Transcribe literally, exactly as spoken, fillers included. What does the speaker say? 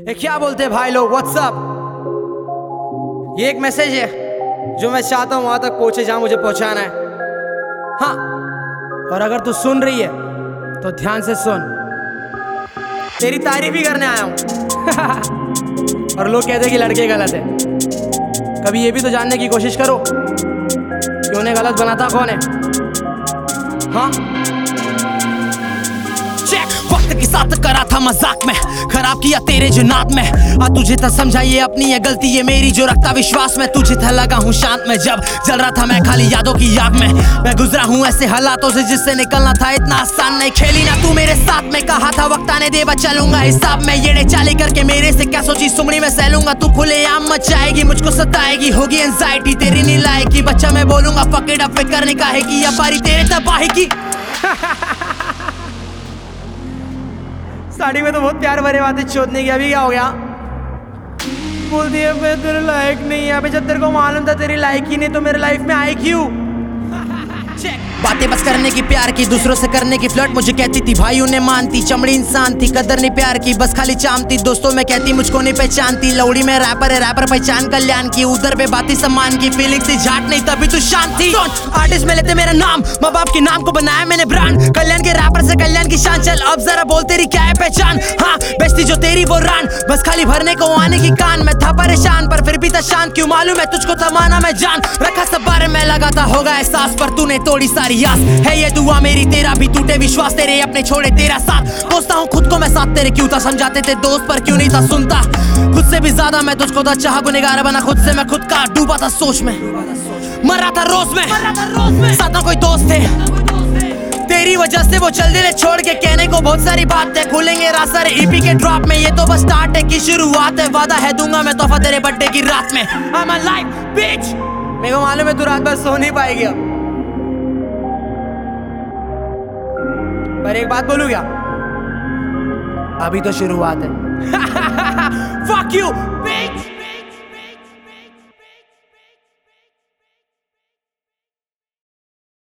ये क्या बोलते हैं भाई लोग, व्हाट्सअप। ये एक मैसेज है जो मैं चाहता हूं वहां तक पहुंचे जहां मुझे पहुंचाना है। हाँ, और अगर तू सुन रही है तो ध्यान से सुन, तेरी तारीफ ही करने आया हूं। और लोग कहते हैं कि लड़के गलत है। कभी ये भी तो जानने की कोशिश करो कि उन्हें गलत बनाता कौन है। हाँ, वक्त के साथ करा था मजाक में, खराब किया तेरे जुनात में। आ तुझे था समझा ये अपनी है गलती, ये मेरी जो रखता विश्वास में। तुझे था लगा हूँ शांत में जब जल रहा था मैं खाली यादों की आग में। मैं गुजरा हूँ ऐसे हालातों से जिससे निकलना था इतना आसान नहीं। खेली ना तू मेरे साथ में, कहा था वक्त आने दे चलूंगा हिसाब में। ये चाली करके मेरे से क्या सोची सुमड़ी में सहलूंगा। तू खुले आम मचाएगी, मुझको सताएगी, होगी एंजाइटी तेरी नहीं लाएगी। बच्चा मैं बोलूंगा फकेट अप फिकर नहीं काहेगी, या पारी तेरे तबाही की। साड़ी में तो बहुत प्यार भरे बातें चोदने की, अभी क्या हो गया? बोल दिया मैं तेरे लायक नहीं है। अबे जब तेरे को मालूम था तेरी लायक ही नहीं तो मेरे लाइफ में आई क्यों? बातें बस करने की प्यार की, दूसरों से करने की फ्लर्ट मुझे कहती थी भाई उन्हें मानती। चमड़ी इंसान थी, कदर नहीं प्यार की, बस खाली चामती। दोस्तों में कहती मुझको नहीं पहचानती। लौड़ी में रैपर है, रैपर पहचान कल्याण की। उधर पे बाती सम्मान की, फीलिंग से झाट नहीं तभी तू शांत थी। आर्टिस्ट में लेते मेरा नाम, माँ बाप के नाम को बनाया मैंने ब्रांड। कल्याण के रैपर से कल्याण की शान, चल अब जरा बोल तेरी क्या है पहचान। हाँ बेचती जो तेरी वो रान, बस खाली भरने को आने की कान। मैं था परेशान पर फिर भी था शांत, क्यों मालूम है तुझको था माना मैं जान। रखा सब बारे में लगा था होगा एहसास, पर तूने तोड़ी सारी यास। है ये दुआ मेरी तेरा भी टूटे विश्वास, तेरे अपने छोड़े तेरा साथ। सोचता हूँ खुद को मैं साथ तेरे, क्यों था समझाते थे दोस्त पर क्यों नहीं था सुनता। खुद से भी ज्यादा मैं तुझको था चाह, गुनहगार बना खुद से मैं खुद का। डूबा था सोच में, मरा था रोज में, साथ ना कोई दोस्त थे। तेरी वजह से वो चल दिले छोड़ के, कहने को बहुत सारी बात है। खुलेंगे रात सारे ईपी के ड्रॉप में, ये तो बस स्टार्ट है की शुरुआत है। वादा है दूंगा मैं तोहफा तेरे बर्थडे की रात में। I'm alive, bitch। मेरे को मालूम है तू रात भर सो नहीं पाएगी अब, पर एक बात बोलूं क्या? अभी तो शुरुआत है। Fuck you, bitch।